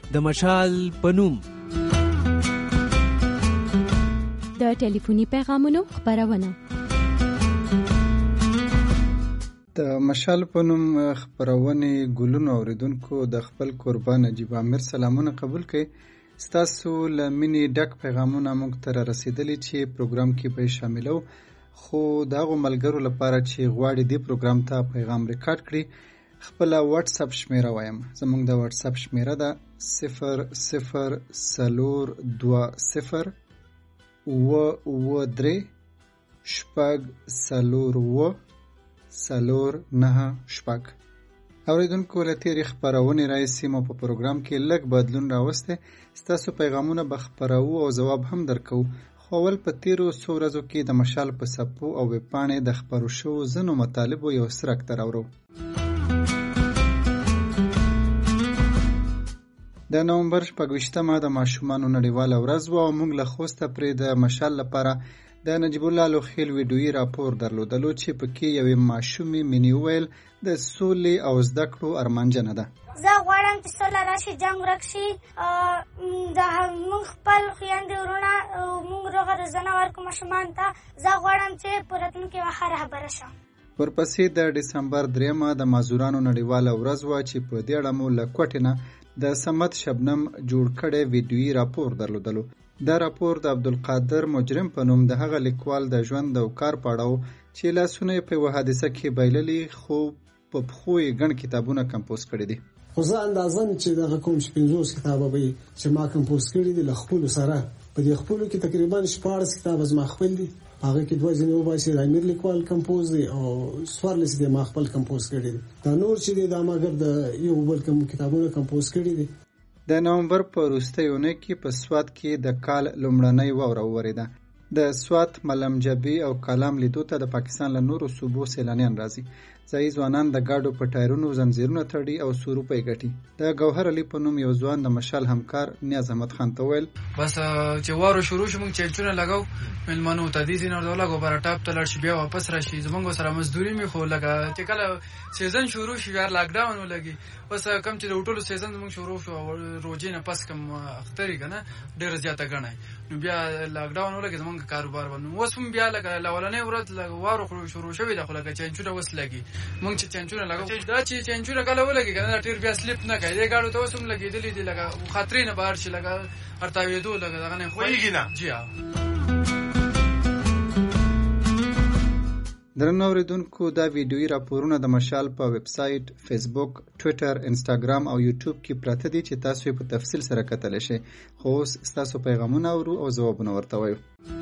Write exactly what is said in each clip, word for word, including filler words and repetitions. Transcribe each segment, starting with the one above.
د مشال په نوم. د ټلیفوني پیغامونو خپرونه. د مشال په نوم خپرونې ګلونو اوریدونکو د خپل قربان نجیب عامر سلامونه قبول کړئ. ستاسو له مینې ډک پیغامونه موږ ته رارسېدلي چې پروګرام کې به یې شاملو، خو د هغو ملګرو لپاره چې غواړي دې پروګرام ته پیغام ریکارډ کړي، خپله واټس اپ شمیره وایم. زموږ د واټس اپ شمیره ده صفر صفر څلور دوه صفر اوه اوه درې شپږ څلور اوه څلور نهه شپږ. اوریدونکو له تېرې خپرونې راهیسې مو په پروګرام کې لږ بدلون راوستی. ستاسو پیغامونه به خپروو او ځواب هم درکوو، خو اول په تېرو څو ورځو کې د مشال په صفحو او ویبپاڼې د خپرو شوو ځینو مطالبو یو څرک ته راوړو. د نومبر شپږ ویشتمه د ماشومانو نړیواله ورځ وه او موږ له خوسته پرې د مشال لپاره د نجیب الله لوخیل ویډیویي راپور درلودلو چې پکې یوې ماشومې مینې وویل د سولې او زده کړو ارمانجنه ده. زه غواړم چې سوله راشي، جنګ ورک شي، د موږ خپل خویندې وروڼه موږ روغه روزنه ورکړو ماشومانو ته. زه غواړم چې په راتلونکي وخت رهبره شم. ورپسې د ډسمبر دریمه د مازورانو نړیواله ورځ وه چې په دې اړه مو له کوټې نه د صمد شبنم جوړ کړی ویډیویي راپور درلودلو. دا راپور د عبدالقادر مجرم په نوم د هغه لیکوال د ژوند او کار په اړه و چې لاسونه یې په یوه حادثه کې بایللي، خو په پښو یې ګڼ کتابونه کمپوز کړي دي. خو زه اندازم چې دغه کوم چې پنځوس کتابه به چې ما کمپوز کړي دي له خپلو سره، په دې خپلو کې تقریبا شپاړس کتابه زما خپل دي. هغه کې دوه ځینې وباسي د امیر لیکوال کمپوز دي او څوارلس دي ما خپل کمپوز کړي دي. دا نور چې دي دا مګر د یو بل کوم کتابونه کمپوز کړي دي. د نومبر په وروستۍ اونۍ کې په سوات کې د کال لومړنۍ واوره وورېده. د سوات ملمجبي او کالام لیدو ته د پاکستان له نورو صوبو سیلانیان راځي. ځایي ځوانان د ګاډو په ټایرونو زنځیرونه تړي او څو روپۍ ګټي. د ګوهر علي په نوم یو ځوان د مشال همکار نیاز احمد خان ته وویل بس چې وارو شروع شو موږ چینچونه لګاو مېلمنو ته دې ځینې ورته ولګو بره ټاپ ته لاړ شي بیا واپس راشي. زموږ سره مزدوري مې خو لګه چې کله سیزن شروع شي یار لاکډاون ولګي بس کم چې د هوټلو سیزن زموږ شروع شو روزې نه پس کم اختري که نه ډېره زیاته ګڼئ نو بیا لاکډاون ولګي زموږ کاروبار باندې اوس هم بیا لکه لولنۍ ورځ وارو شروع شوې ده خو لکه چینچونه اوس لګي موږ چې چینچونه لګو دا چې چینچونه کله ولګي که نه ټیر بیا سلیپ نه کوي دې ګاډو ته اوس هم لګېدلي دي لکه خطرې نه بهر شي لکه ارتاوېدو لکه دغه نه خوږي نه جي ها. درنو اوریدونکو دا ویډیویي راپورونه د مشال په ویب سایټ، فیسبوک، ټویټر، انسټاګرام او یوټیوب کې پراته دي چې تاسو یې په تفصیل سره کتلی شئ. خو اوس ستاسو پیغامونه اورو او ځوابونه ورته وایو.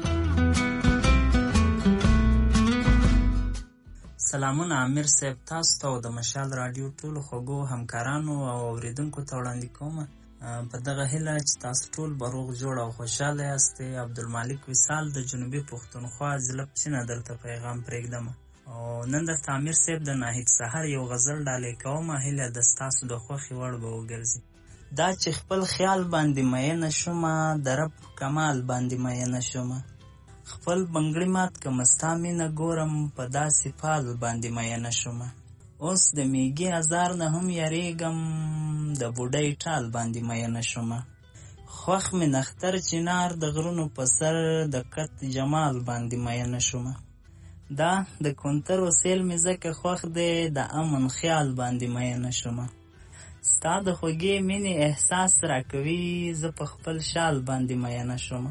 سلامونه امیر صاحب، تاسو ته او د مشال راډیو ټولو خوږو همکارانو او اوریدونکو ته وړاندې کومه په دغه هیله چې تاسو ټول به روغ جوړ او خوشحاله یاستئ. عبدالمالک وصال د جنوبي پښتونخوا ضلع پچینه درته پیغام پرېږدم او نن درته امیر صاحب د ناهید سحر یو غزل ډالۍ کومه، هیله ده ستاسو د خوښې وړ به وګرځي. دا چې خپل خیال باندې مینه شومه، د رب کمال باندې مینه شومه، خپل بنګړي مات کمه ستا مینه ګورم په داسې فال باندې مینه شومه، اوس د میږي ازار نه هم یریږم د بوډۍ ټال باندې مینه شومه، خوښ مې نختر چنار د غرونو په سر د کت جمال باندې مینه شومه، دا د کونترو سیل مې ځکه خوښ دی د امن خیال باندې مینه شومه، ستا د خوږې مینې احساس راکوي زه په خپل شال باندې مینه شومه.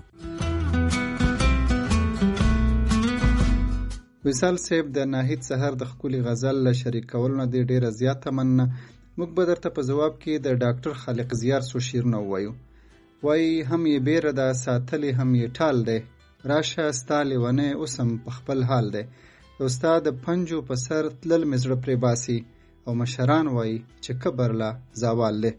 وصال صاحب د ناهید سحر د ښکلي غزل له شریکولو نه دې ډېره زیاته مننه. موږ به درته په ځواب کې د ډاکټر خالق زیار څو شعرونه ووایو. وایي هم یې بیره ده ساتلې هم یې ټال دی، راشه ستا لیونی اوس هم په خپل حال دی، او ستا د پنجو په سر تلل مې زړه پرې باسي، او مشران وایي چې کبر لا زوال دی.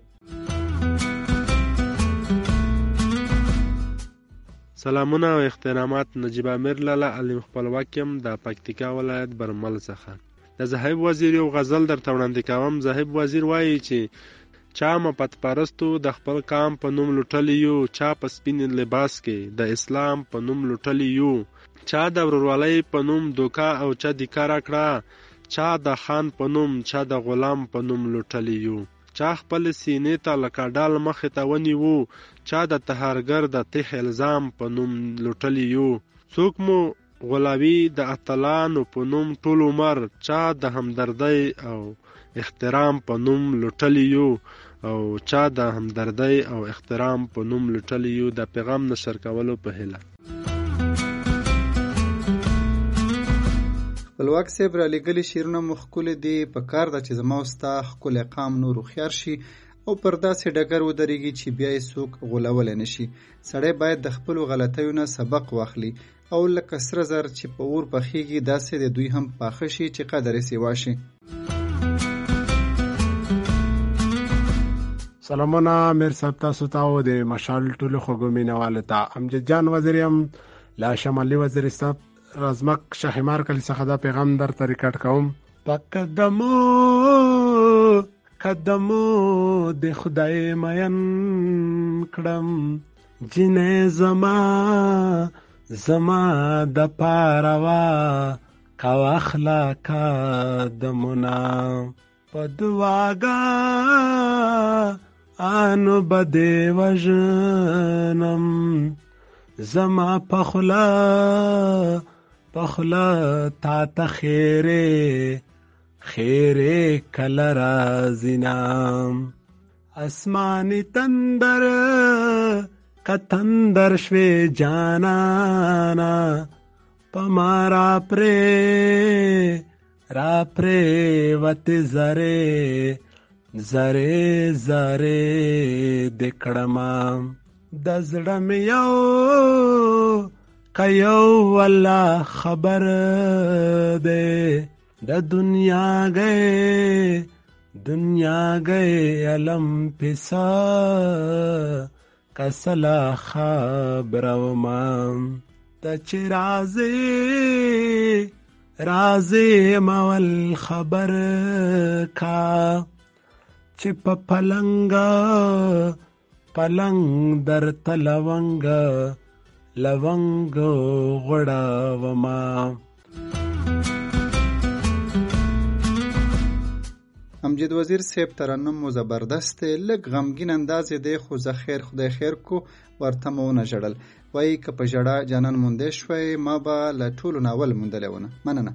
سلامونه او احترامات. نجیب عامر لاله علیم خپلواک یم د پکتیکا ولایت برمل څخه. د زاهب وزیر یو غزل درته وړاندې کوم. زاهب وزیر وایي چې چا مپت پرستو د خپل قام په نوم لوټلی یو، چا په سپین لباس کې د اسلام په نوم لوټلی یو، چا د ورورولۍ په نوم دوکا او چا د کار کړه، چا د خان په نوم چا د غلام په نوم لوټلی یو، چا خپل سینې ته لکه ډال مخې ته ونیوو، چا د تهارګر د تیخ الزام په نوم لوټلی یو. څوک مو غلاوي د اتلانو په نوم ټول عمر، چا د همدردۍ او احترام په نوم لوټلی یو او چا د همدردۍ او احترام په نوم لوټلی یو. د پیغام نشر کولو په هیله. خپلواک صاحب را لېږلي شعرونه مو ښکلي دي. په کار ده چې زما او ستا ښکلی قام نور هوښیار شي او پر داسې ډګر ودرېږي چې بیا یې څوک غولولی نه شي. سړی باید د خپلو غلطیو نه سبق واخلي او لکه سره زر چې په اور پخېږي داسې د دوی هم پاخه شي چې قدر یې سیوا شي. سلامونه امیر صاحب، تاسو ته او د مشال ټولو خوږو مینهوالو ته امجد جان وزیر یم له شمالي وزیرستان رازمک شاهمار کلی څخه دا پیغام درته ریکارډ کوم. په قدمو قدمو د خدای مین کړم، جنې زما زما د پاروا کا واخلا قدمونه، په دعاګا انو بده وژنم، زما پخلا پخلا تا ته خیره خیره کل رازینام، اسمانی تندر کتندر شوی جانانا، پمارا پری را پری وت زره زره زره دکړم، د زړه مې یو که یو والله خبر دی، د دنیا گئے دنیا گئے علم پیسا کسلا خبرومم، ته چې رازی رازی مول خبر کا، چې په پلنګا پلنګ در تلونګ لونګ غړا وما. امجد وزیر صاحب ترنم مو زبردست دی، لږ غمګین انداز دی خو زه خیر خدای خیر کو ورته مو ونه ژړل. وایي که په ژړا جانان موندی شوی ما به له ټولو ناول موندلی ونه. مننه.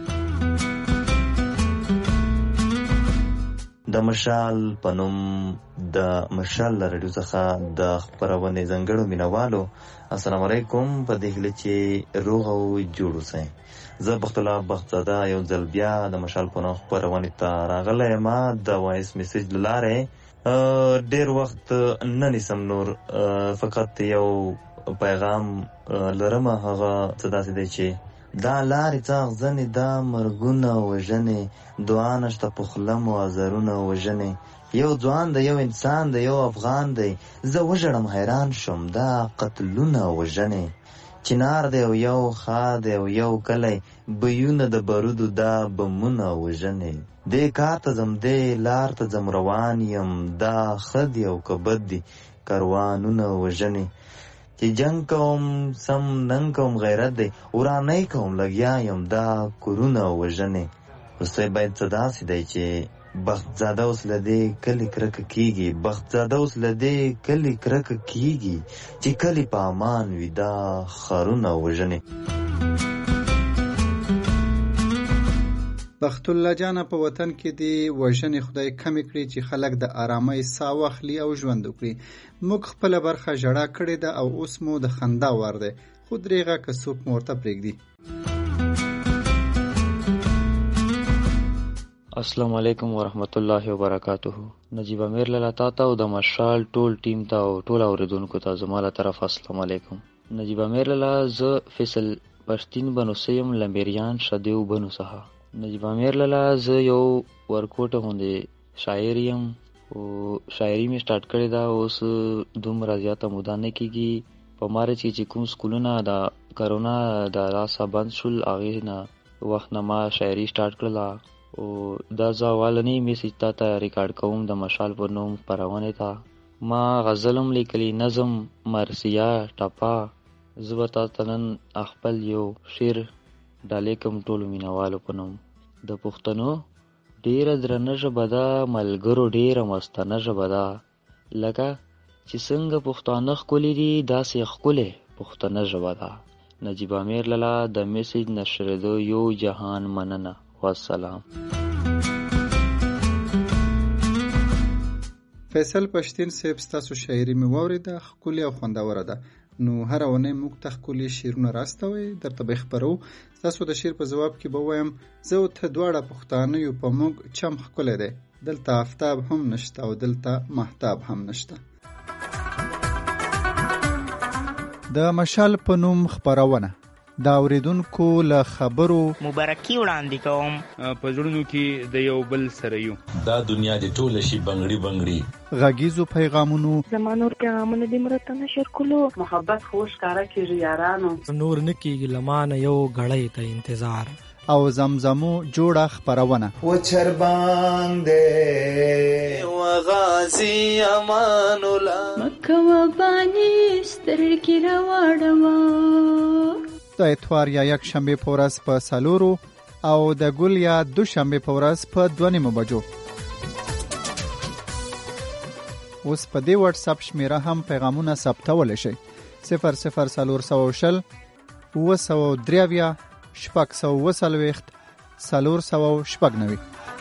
د مشال په نوم د مشال له رډیو څخه د خپرونې ځانګړو مینوالو السلام علیکم. په دې هیله چې روغ او جوړ اوسئ. زه بختالله بختزاده یو ځل بیا د مشال په نوم خپرونې ته راغلی یم د وایس میسیج له لارې. ډېر وخت نه نیسم نور، فقط یو پیغام لرم، هغه څه داسې دی چې دا لارې څه اغزنې دا مرګونه وژنې، دعا نشته په خوله مو ازرونه وژنې، یو ځوان دی یو انسان دی یو افغان دی، زه وژړم حیران شم دا قتلونه وژنې، چنار دی او یو خا دی او یو کلی، بیونه د بارودو دا بمونه وژنې، دې کار ته ځم دې لار ته ځم روان یم، دا ښه دی او که بد دی کاروانونه وژنې، چې جنگ کوم سم ننګ کوم غیرت دی، ورانۍ کوم لګیا یم دا کورونه وژنې. اوسئ باید څه داسې دی چې بختزاده اوس له دې کلي کرکه کېږي، بختزاده اوس له دې کلي کرکه کېږي، چې کلي په امان وي دا ښارونه وژنې. بخت الله جانه په وطن کې دی وژنې خدای کمې کړي چې خلک د آرامۍ ساه واخلي او ژوند وکړي. موږ خپله برخه ژړا کړې ده او اوس مو د خندا وار دی، خو درېغه که څوک مو ورته پرېږدي. السلام علیکم ورحمت الله وبرکاته. نجیب امیر لاله تا ته او د مشال ټول ټیم ته او ټول اوریدونکو ته زما له طرف السلام علیکم. نجیب امیر لاله زه فیصل پښتین بنو سیم لمبریان شدیو بنو څخه. نجیب امیر لاله زه یو ورکوټه غوندې شاعر یم او شاعري مې سٹارټ کړې ده، اوس دومره زیاته موده نه کېږي. په مارچ کې چې کوم سکولونه د کرونا د لاسه بند شول هغې نه وخت نه ما شاعري سٹارټ کړله او دا زه اولنی میسیج تا ته ریکارډ کوم د مشال په نوم خپرونې ته. ما غزل هم لیکلی، نظم، مرثیه، ټپه. زه به تا ته نن خپل یو شعر ډالۍ کوم ټولو مینهوالو په نوم. د پښتنو ډیره درنه ژبه ده، ملګرو ډیره مستانه ژبه ده. لکه چې څنګه پښتانه ښکلي دي داسې ښکلې پښتنه ژبه ده. نجیب امیر لالا د میسیج نشریدو یو جهان مننه. والسلام. فیصل پښتین صاحب ستاسو شاعري مې واورېده، ښکلې او خوندوره ده. نو هر اونۍ موږ ته ښکلي شعرونه راستوئ، درته به خپرو. ستاسو د شعر په ځواب کې به وایم زه او ته دواړه پښتانه یو، په موږ چم ښکلی دی، دلته آفتاب هم نشته او دلته مهتاب هم نشته. د مشال په نوم خپرونه د اوریدونکو له خبرو مبارکي وړاندې کوم. په زړونو کې د یو بل سره یو، دا دنیا دې ټوله شي بنګړي بنګړي. غږیزو پیغامونو زمانور پیغامونه دې مرته نشر کولو، محبت خوش کارا کېږي یارانو، نور نه کېږي لمانه یو غړی ته انتظار. او زمزمو جوړه خپرونه و چرباندې و غازی امان الله مکه و بانی سترګې راوړوا. د اتوار یا یک شنبه په ورځ په سالورو او د ګل یا دو شنبه په ورځ په دوه نیمو بجو. اوس په دې واتس اپ شمیره هم پیغامونه ثبتولی شئ. صفر صفر څلور سوه شل اوه سوه درې اویا شپږ سوه اوه څلوېښت څلور سوه شپږ نوي.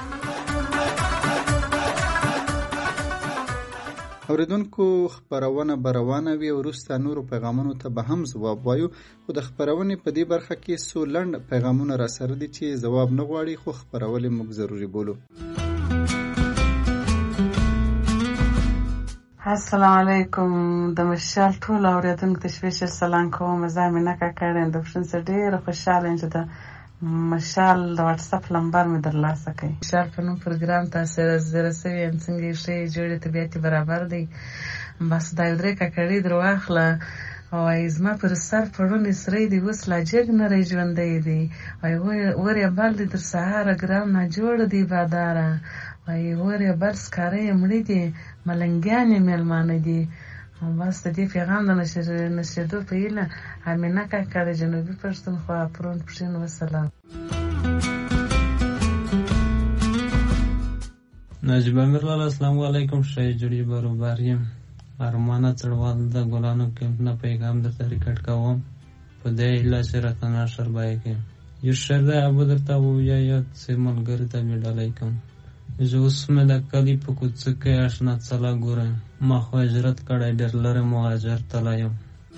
اوریدونکو خپرونه به روانه وي، وروسته نورو پیغامونو ته به هم ځواب وایو، خو د خپرونې په دې برخه کې څو لنډ پیغامونه را سره دي چې ځواب نه غواړي، خو خپرول یې موږ ضروري بولو. السلام علیکم. د مشال ټول اوریدونکو ته سپیشل سلام کوم. زه مینه کاکړ یم د پښتون سره ډېره خوشحاله یم چې د مشال د واتس اپ نمبر مې درلاسه کړی. مشال په نوم پروګرام تاسو زره سوي یم، څنګه یې ښې جوړې طبیعت برابر دی. بس دا یو درې کاکړي در واخله وایي زما پر سر پړونې سرې دي، اوس لا جګ نری ژوندی دی. وایي ور یې بل دی تر سهاره ګرام ناجوړه دی باداره. وایي ور یې بل سکاره یې مړي دي، ملنګیان یې میلمانه دي. بس د دې پیغام د نشریدو په هیله امینه کاکړ د جنوبي پښتونخوا پرون پښین. وسلام. نجیب امیر لالا السلام علیکم. شای جوړی برابر یم. ارمانه چړوال د ګلانو کمپ نه پیغام درته ریکارډ کوم په دې هیله چې راته نشر بای کې یو شر ده ابو درته ویا یاد سه ملګری ته وډالای کوم. زه اوس مې د کلی په کوڅه کې آشنا څلا ګورم، ما خو هجرت کړی ډېر لرې مهاجر تللی یم.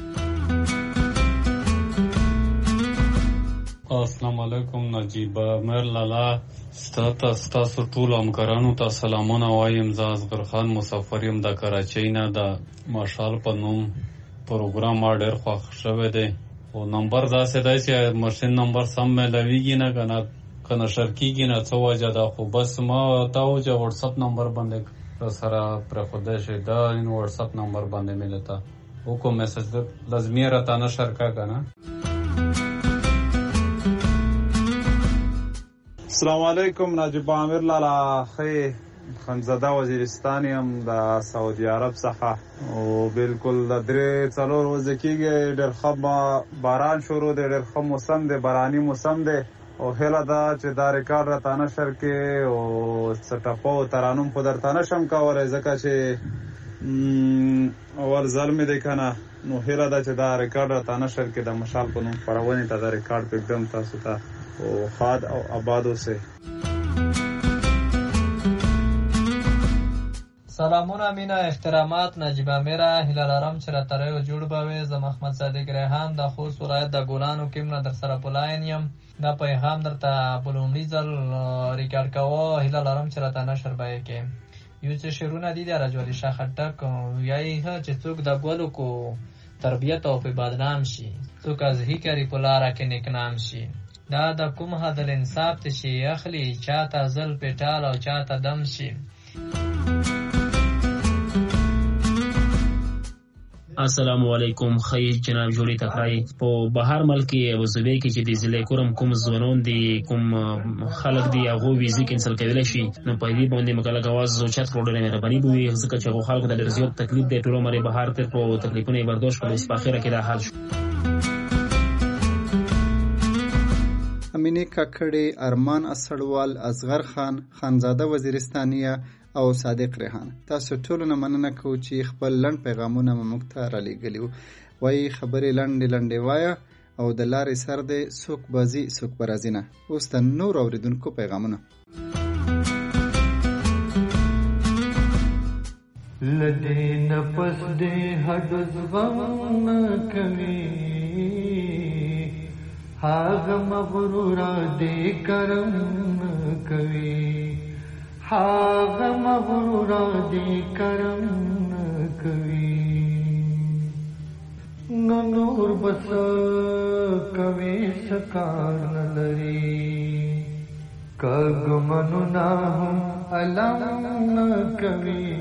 السلام علیکم. نجیب امیر لالا ستا ستاسو ټولو همکارانو ته سلامونه وایم. زه اصغر خان مسافر یم د کراچۍ نه. د مشال په نوم پروګرام ما ډېر خوښ شوی دی، خو نمبر داسې دی چې ماشین نمبر سم میلاویږي نه که نه که نشر کېږي نه څه وجه ده، خو بس ما ته و چې وټساپ نمبر باندې سره پرېښودی شي، دا این وټساپ نمبر باندې مې درته وکړو میسج، لازمي راته نشر کړه که نه. السلام علیکم. نجیب امیر لالا خی خنزده وزیرستان یم د سعودي عرب څخه، او بالکل د درې څلور ورځې کېږي ډېر ښه باران شروع دی، ډېر ښه موسم دی، باراني موسم دی، او هیله ده چې دا ریکارډ راته نشر کې او څه ټپه او ترانم خو درته نشم کولی ځکه چې اول ځل مې دی که نه، نو هیله ده چې دا ریکارډ راته نشر کې د مشال په نوم خپرونې ته دا ریکارډ پرېږدم تاسو ته، او خاد او آباد اوسئ. سلامونه مینه احترامات. نجیب امیره هیله لرم چې راته ریو جوړ به وې. زه محمد صادق ریحان د خوست ولایت د ګلانو کیم نه در سره په لاین یم. دا پیغام درته په لومړي ځل ریکارډ کوه، هیله لرم چې راته نشر به یې کې. یو څه شعرونه دي د رجوالي شاه خټک وایي چې څوک د ګلو کو تربیت او په بدنام شي، څوک از هی کری په لاره کې نیکنام شي. دا د کوم حدل انصاف ته شي اخلي، چاته زل پیټال او چاته دم شي. السلام علیکم. خی جناب جوړی تکرای په بهر ملک او زوی کې چې د ضلع کورم کوم ځوانون دي کوم خلک دي هغه ویزه کینسل کېدل شي، نو په دې باندې مکلک आवाज او چت پروډر نه ربانی بوي ځکه چې هغه خلکو ته ډېر زیات تکلیف دی، ټول مری بهر تر په تکلیفونه برداشت کړي، په اخره کې دا حل شو. امینې کاکړې، ارمان اسړوال، اصغر خان، خانزاده وزیرستانیه او صادق ریحان. تاسو ټولو نه مننه کوو چې خپل لنډ پیغامونه مو موږ ته رالیږلي وو. وایي خبرې لنډې لنډې وایه او د لارې سر دی څوک بازي څوک به راځي نه. اوس د نور اورېدونکو پیغامونه. لدې نفس دې هډو زغم نه کوي، هاغه مغرورا دې کرم نه کوي، هاغه مغرورا دې کرم نه کوي. نو نور بس کوي سکار نه لري، کګمنو نه هم علم نه کوي،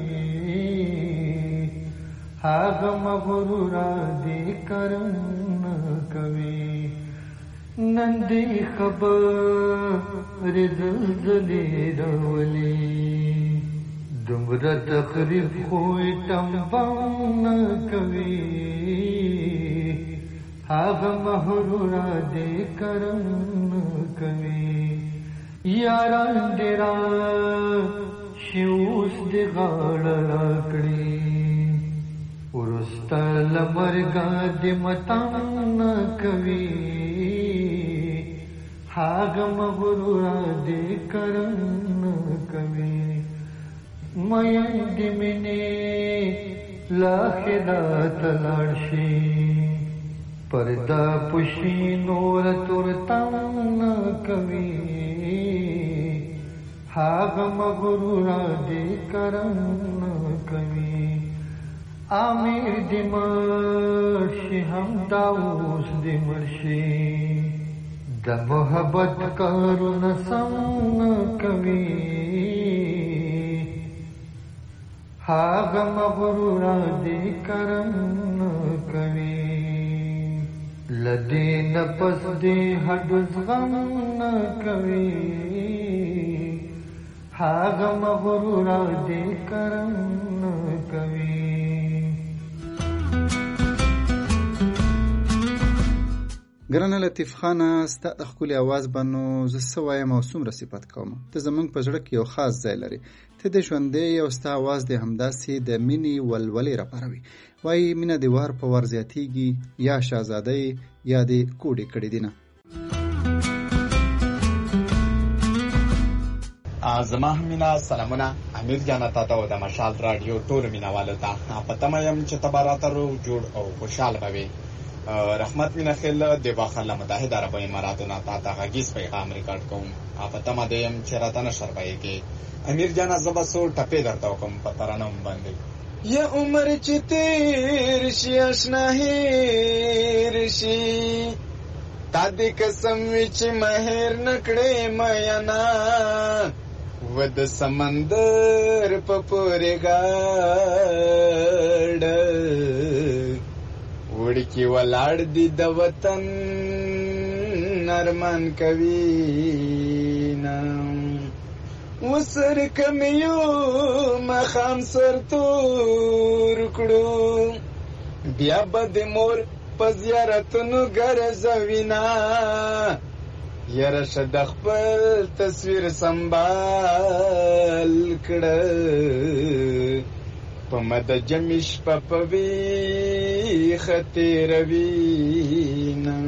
هاغه مغرورا دې کرم نه کوي. نن دې خبرې زلزلې راولي، دومره تقریب خو یې ټمبم نه کوي، هاغه مغرورا دې کرم نه کوي. یاران دې راشي اوس دې غاړه راکړي، ورسته له مرګه دې متم نه کوي، هاغه مغرورا دې کرم نه کوي. میندې مینې لا خدات لاړ شي، پردا پوشي نور تورتم نه کوي، هاغه مغرورا دې کرم نه کوي. امیر دې مرشي همدا اوس دې مرشي، د محبت کارونه سم نه کوي، هاغه مغرورا دې کرم نه کوي. لدې نفس دې هډو زغم نه کوي، هاغه مغرورا دې کرم نه کوي. ګرانه لطیف خانه، ستا د ښکلي اواز به نو زه څه وایم او څومره صفت کوم. ته زموږ په زړه کې یو خاص ځای لري. ته د ژوندی او ستا اواز دې همداسې د مینې ولولې راپاروي. وایي مینه دې وار په وار زیاتیږي، یا شهزاده یا دې کوډې کړې دي نه. زما هم مینا سلامونه امیر جانا تا ته او د مشال رادیو ټول مینوالو ته په تمه یم چې ته به راته روغ جوړ او خوشحاله به وې. رحمت مینا خیل د باخله متحده عربو اماراتو نه تا ته غږیز پیغام ریکارډ کوم. په تمه دی یم چې راته نشر به یې کې. امیر جانا زه به څو ټپې درته وکړم په ترانه باندې. یا عمر چې تیر شي اشنا هیر شي، تا دې قسم وي چې مهر نکړې مینا، و د سمندر په پورې غاړه وړکي ولاړ دي د وطن ارمان کوي نه. وسر کمیو مخام سر تور کړو، بیا به د مور په زیارتونو ګرځوینا، یاره شه د خپل تصویر سنبال کړه، په مد جمع شپه په ویښه تېروینه.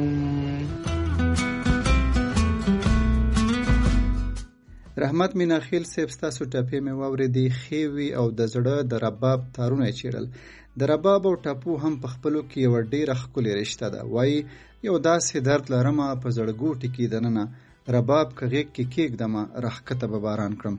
رحمت میناخیل صاحب، ستاسو ټپې مې واورېدې، ښې وي او د زړه د رباب تارونه یې چیړل. د رباب او ټپو هم په خپلو کې یوه ډېره ښکلې رشته ده. وایي یو داسې درد لرمه په زړګوټي کې دننه، رباب که غېږ کې کېږدمه راښکته به باران کړم.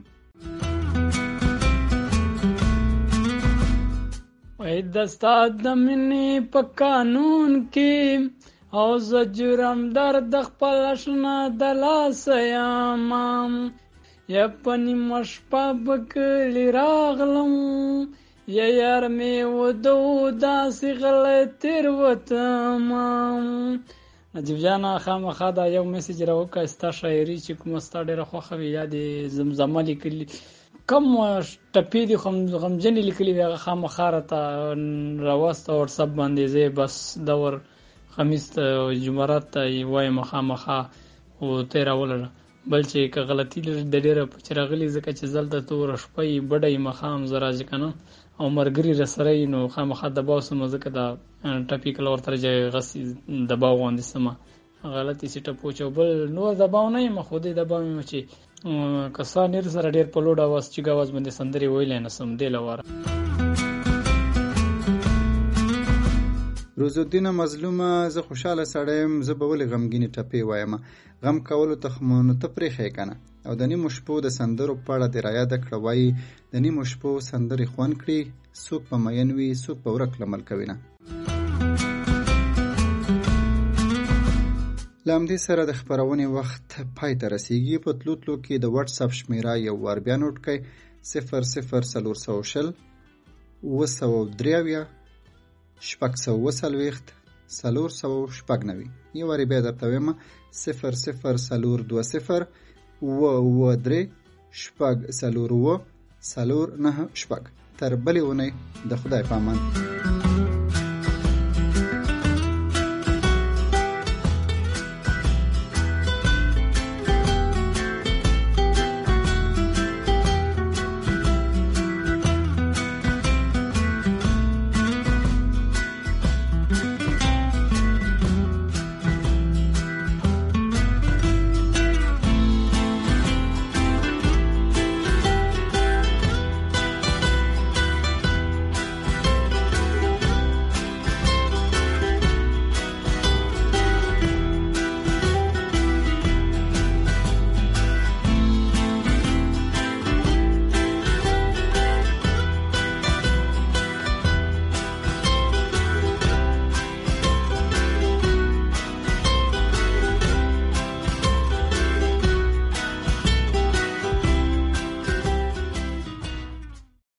وای د ستا د مینې په قانون کې او زه جرم در د خپل اشنا د لاسه یمه، یا په نیمه شپه به کلي راغلم، یا یار مې ودو داسې غلی تېروتمه. نجیب جانه خامخا دا یو میسج راوکړه، ستا شاعري چې کومه ستا ډېره خوښه وي، یا د زمزمه لیکلي کوم ټپې دي غمجنې لیکلي وي، هغه خامخا راته راوسته وټساپ باندې. زه بس دور خمیس ته جمعرات ته وایم خامخا او ته راولله. بل چې که غلطي د ډېره پکې راغلي ځکه چې دلته توره شپه یي بډه یي ماښام زه راځي که نه او ملګري راسره یي نو خامخا دباو سمه ځکه دا ټپي کله ورته راځي غسې دباو غوندې سمه غلطي سي ټپوچ او بل نور دباو نه یم خو دې دباو یم چې که سا نیر سره ډېر په لوډ اواز چیګ اواز باندې سندرې ویلی نه سم دې لپاره. روزالدین مظلومه زه خوشحاله سړی یم، زه به ولې غمګینې ټپې وایم؟ غم کولو ته خو نو ته پرېښی که نه. او د نیمو شپو د سندرو په اړه دې رایاده کړه وایي د نیمو شپو سندرې خوند کړي، څوک به مین وي څوک به ورک له ملکه وینه. له همدې سره د خپرونې وخت پای ته رسیږي. په تلو تلو کې د واټس اپ شمېره یو وار بیا نوټ کړئ: صفر صفر څلور سوه شل اوه سوه درې اویا شپږ سوه اوه څلوېښت څلور سوه شپږ نوي. یو وارې بیا درته وایم: صفر صفر څلور دوه صفر اوه اوه درې شپږ څلور اوه څلور نهه شپږ. تر بلې اونۍ د خدای په امان.